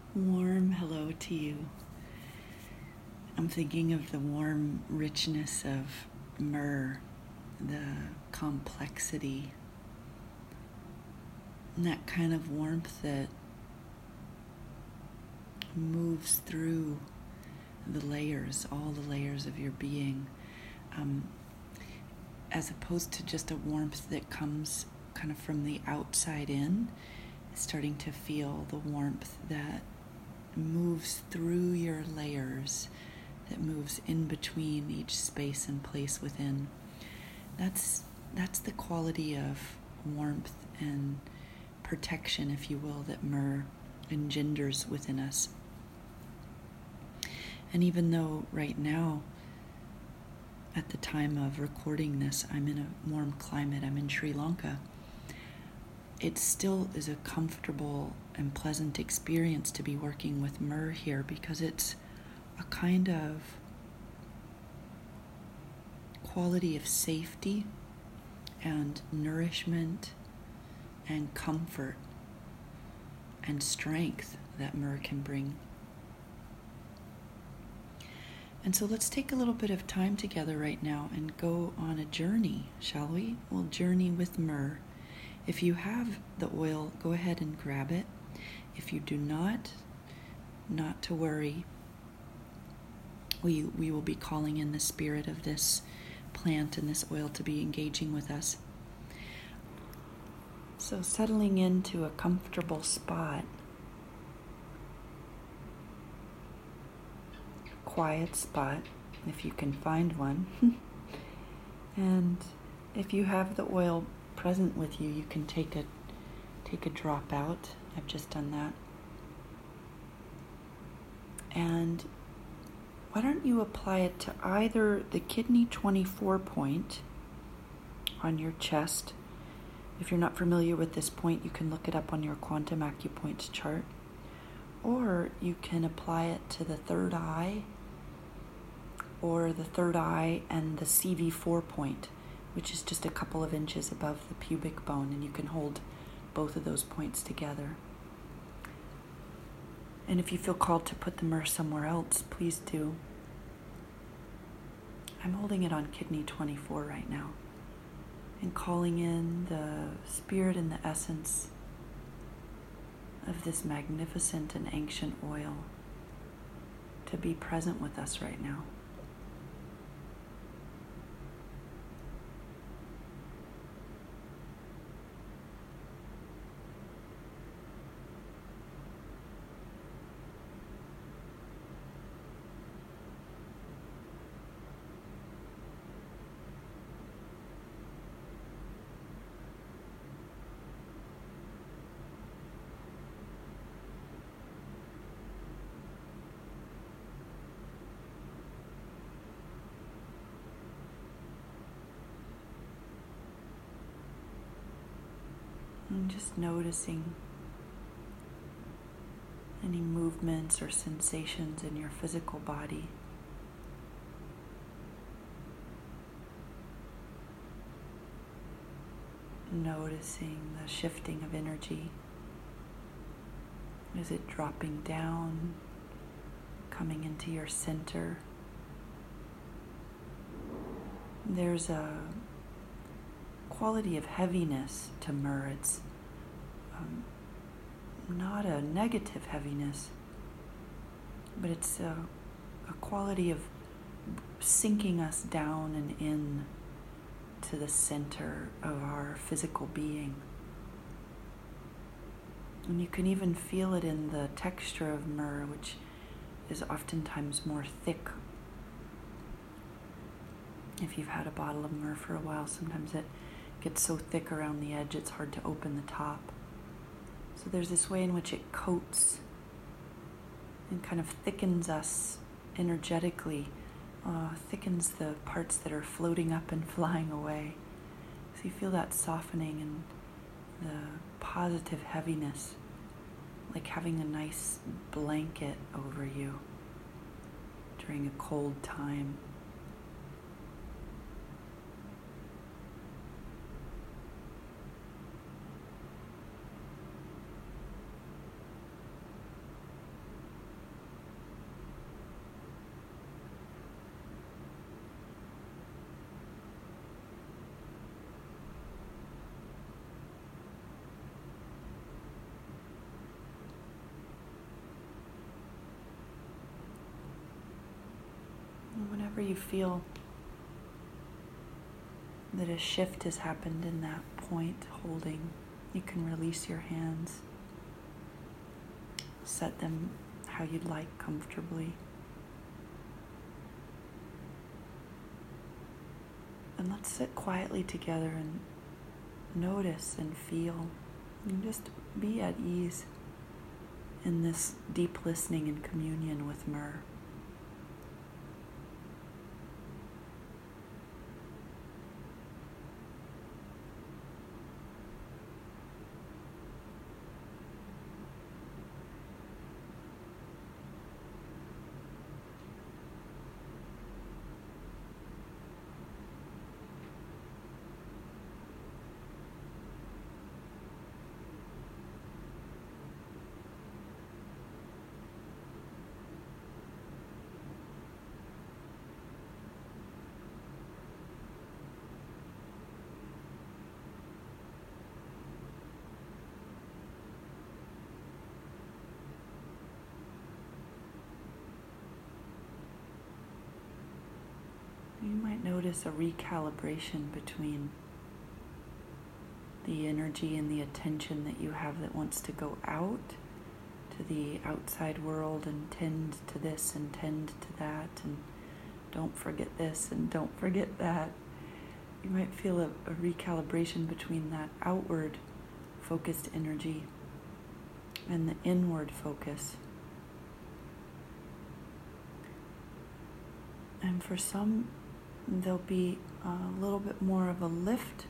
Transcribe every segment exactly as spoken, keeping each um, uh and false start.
Warm hello to you. I'm thinking of the warm richness of myrrh, the complexity, and that kind of warmth that moves through the layers, all the layers of your being, um, as opposed to just a warmth that comes kind of from the outside in, starting to feel the warmth that moves through your layers, that moves in between each space and place within. That's that's the quality of warmth and protection, if you will, that myrrh engenders within us. And even though right now, at the time of recording this, I'm in a warm climate, I'm in Sri Lanka, it still is a comfortable and pleasant experience to be working with myrrh here, because it's a kind of quality of safety and nourishment and comfort and strength that myrrh can bring. And so let's take a little bit of time together right now and go on a journey, shall we? We'll journey with myrrh. If you have the oil, go ahead and grab it. If you do not, not to worry. We, we will be calling in the spirit of this plant and this oil to be engaging with us. So settling into a comfortable spot, quiet spot, if you can find one. And if you have the oil present with you, you can take a take a drop out. I've just done that. And why don't you apply it to either the kidney twenty-four point on your chest. If you're not familiar with this point, you can look it up on your quantum acupoints chart. Or you can apply it to the third eye, or the third eye and the C V four point, which is just a couple of inches above the pubic bone, and you can hold both of those points together. And if you feel called to put the myrrh somewhere else, please do. I'm holding it on kidney twenty-four right now and calling in the spirit and the essence of this magnificent and ancient oil to be present with us right now. And just noticing any movements or sensations in your physical body. Noticing the shifting of energy. Is it dropping down, coming into your center? There's a quality of heaviness to myrrh. It's um, not a negative heaviness, but it's a, a quality of sinking us down and in to the center of our physical being. And you can even feel it in the texture of myrrh, which is oftentimes more thick. If you've had a bottle of myrrh for a while, sometimes it gets so thick around the edge it's hard to open the top. So there's this way in which it coats and kind of thickens us energetically, uh, thickens the parts that are floating up and flying away. So you feel that softening and the positive heaviness, like having a nice blanket over you during a cold time. you feel that a shift has happened in that point holding, you can release your hands, set them how you'd like comfortably. And let's sit quietly together and notice and feel and just be at ease in this deep listening and communion with Myrrh. You might notice a recalibration between the energy and the attention that you have that wants to go out to the outside world and tend to this and tend to that and don't forget this and don't forget that. You might feel a, a recalibration between that outward focused energy and the inward focus. And for some, there'll be a little bit more of a lift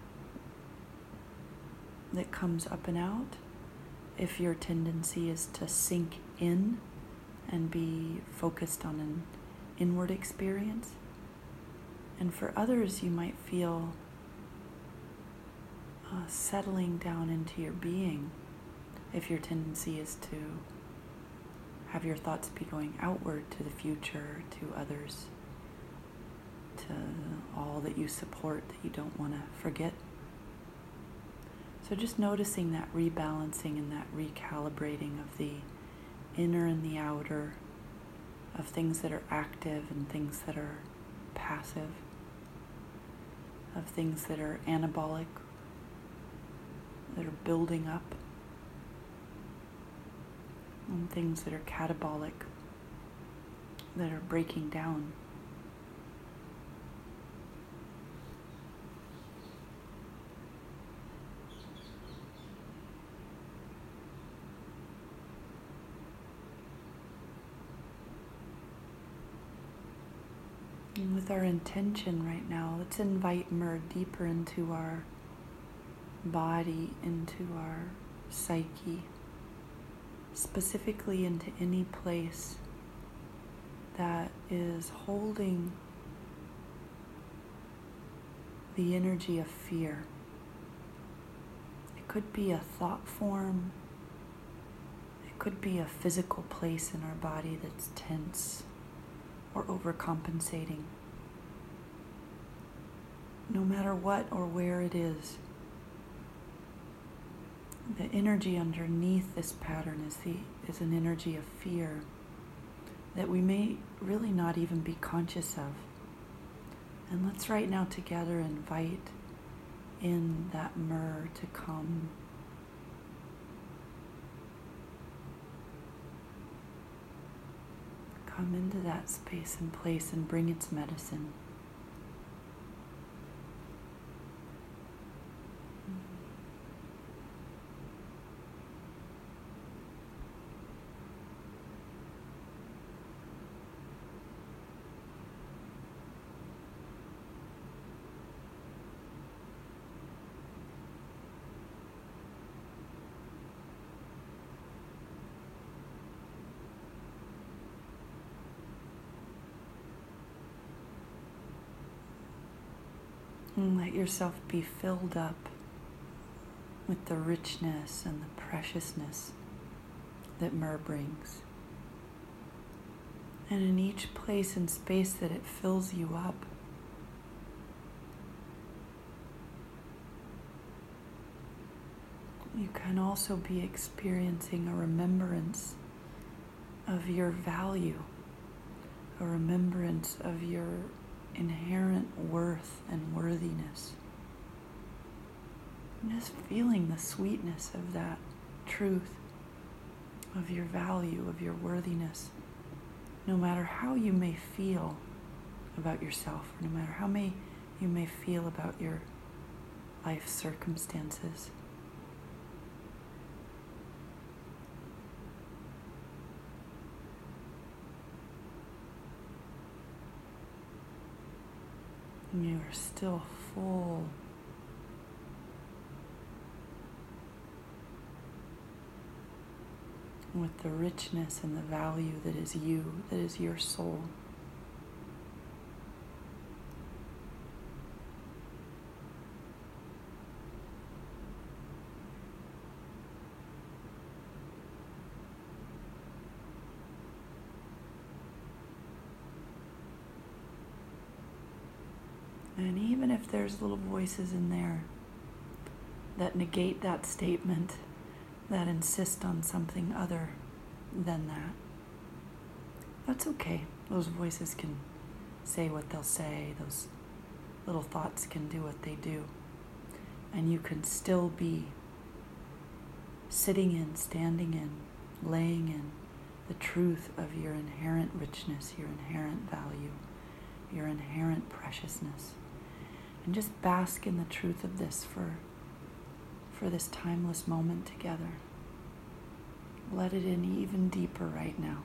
that comes up and out if your tendency is to sink in and be focused on an inward experience. And for others, you might feel uh, settling down into your being if your tendency is to have your thoughts be going outward to the future, to others, to all that you support that you don't want to forget. So just noticing that rebalancing and that recalibrating of the inner and the outer, of things that are active and things that are passive, of things that are anabolic, that are building up, and things that are catabolic, that are breaking down. And with our intention right now, let's invite Myrrh deeper into our body, into our psyche, specifically into any place that is holding the energy of fear. It could be a thought form. It could be a physical place in our body that's tense or overcompensating. No matter what or where it is, the energy underneath this pattern is the is an energy of fear that we may really not even be conscious of. And let's right now together invite in that Myrrh to come. Come into that space and place and bring its medicine. And let yourself be filled up with the richness and the preciousness that Myrrh brings. And in each place and space that it fills you up, you can also be experiencing a remembrance of your value, a remembrance of your inherent worth and worthiness. And just feeling the sweetness of that truth, of your value, of your worthiness, no matter how you may feel about yourself, or no matter how may you may feel about your life circumstances. And you are still full with the richness and the value that is you, that is your soul. And even if there's little voices in there that negate that statement, that insist on something other than that, that's okay. Those voices can say what they'll say. Those little thoughts can do what they do. And you can still be sitting in, standing in, laying in the truth of your inherent richness, your inherent value, your inherent preciousness. And just bask in the truth of this for, for this timeless moment together. Let it in even deeper right now.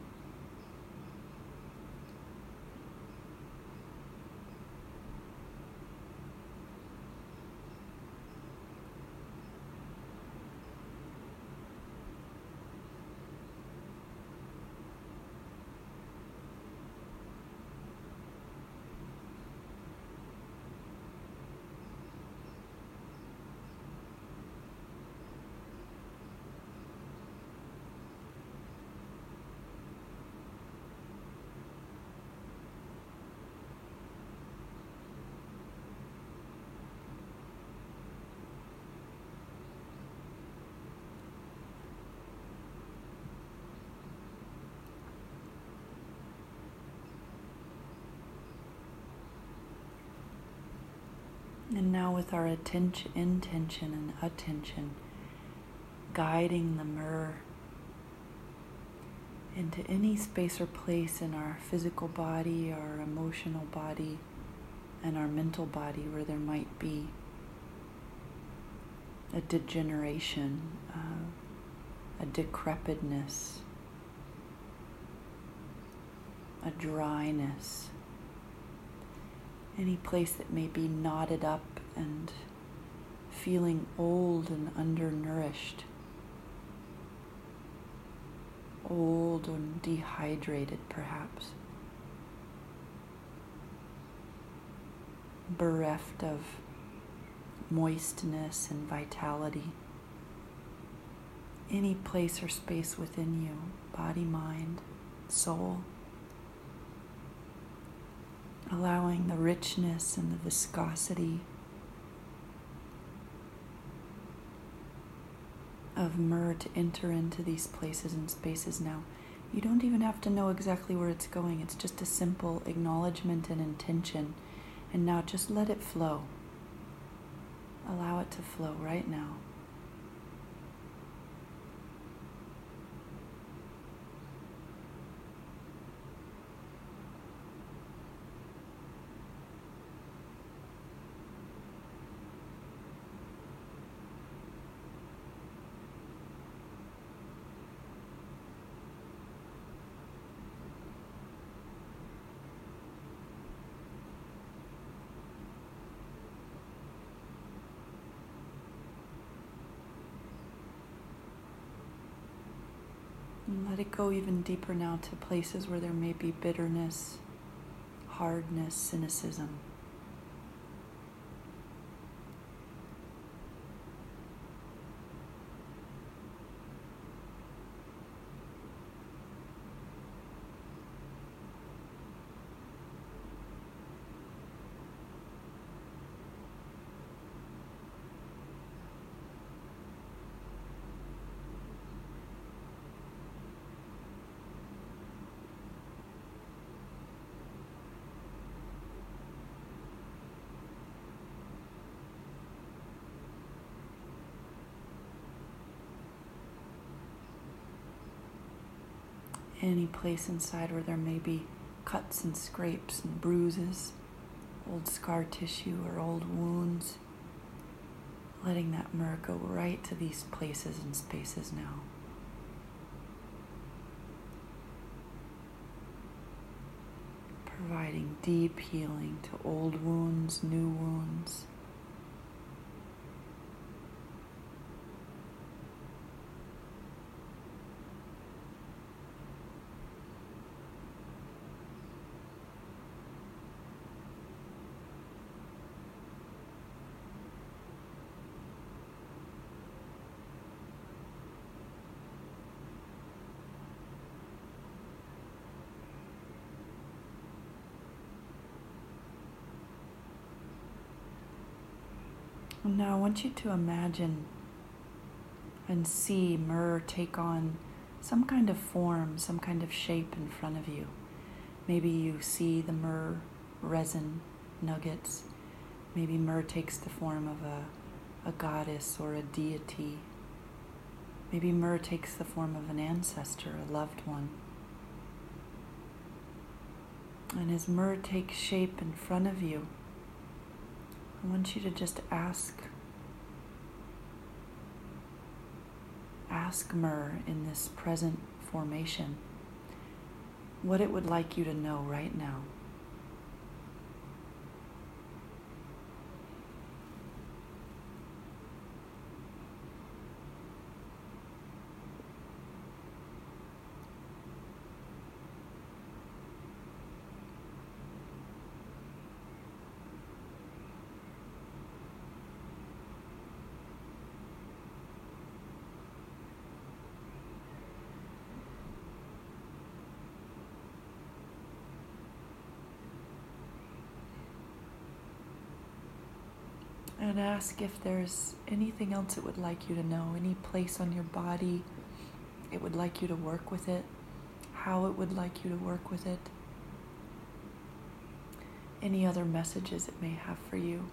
And now with our attention, intention and attention, guiding the mirror into any space or place in our physical body, our emotional body, and our mental body where there might be a degeneration, uh, a decrepitness, a dryness, any place that may be knotted up and feeling old and undernourished, old and dehydrated perhaps, bereft of moistness and vitality. Any place or space within you, body, mind, soul, allowing the richness and the viscosity of myrrh to enter into these places and spaces now. You don't even have to know exactly where it's going. It's just a simple acknowledgement and intention. And now just let it flow. Allow it to flow right now. And let it go even deeper now to places where there may be bitterness, hardness, cynicism. Any place inside where there may be cuts and scrapes and bruises, old scar tissue or old wounds, letting that myrrh go right to these places and spaces now. Providing deep healing to old wounds, new wounds. Now I want you to imagine and see myrrh take on some kind of form, some kind of shape in front of you. Maybe you see the myrrh resin nuggets. Maybe myrrh takes the form of a, a goddess or a deity. Maybe myrrh takes the form of an ancestor, a loved one. And as myrrh takes shape in front of you, I want you to just ask, ask myrrh in this present formation what it would like you to know right now. And ask if there's anything else it would like you to know, any place on your body it would like you to work with it, how it would like you to work with it, any other messages it may have for you.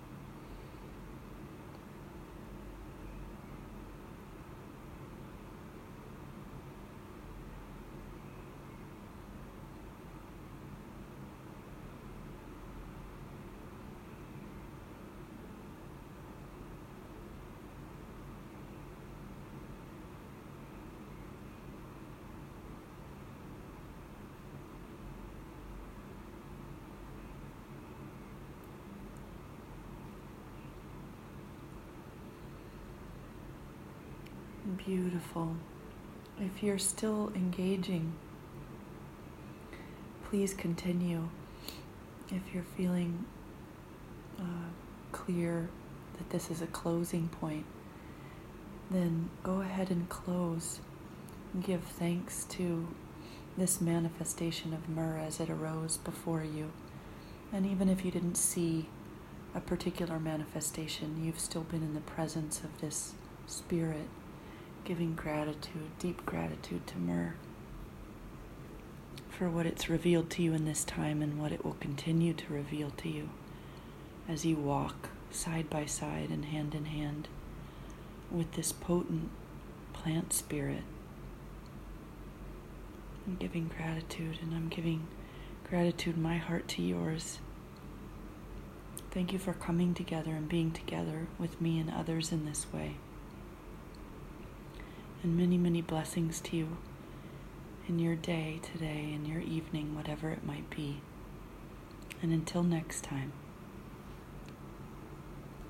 Beautiful. If you're still engaging, please continue. If you're feeling uh, clear that this is a closing point, then go ahead and close. Give thanks to this manifestation of myrrh as it arose before you. And even if you didn't see a particular manifestation, you've still been in the presence of this spirit, giving gratitude, deep gratitude to myrrh for what it's revealed to you in this time and what it will continue to reveal to you as you walk side by side and hand in hand with this potent plant spirit. I'm giving gratitude, and I'm giving gratitude, my heart to yours. Thank you for coming together and being together with me and others in this way. And many, many blessings to you in your day today, in your evening, whatever it might be. And until next time.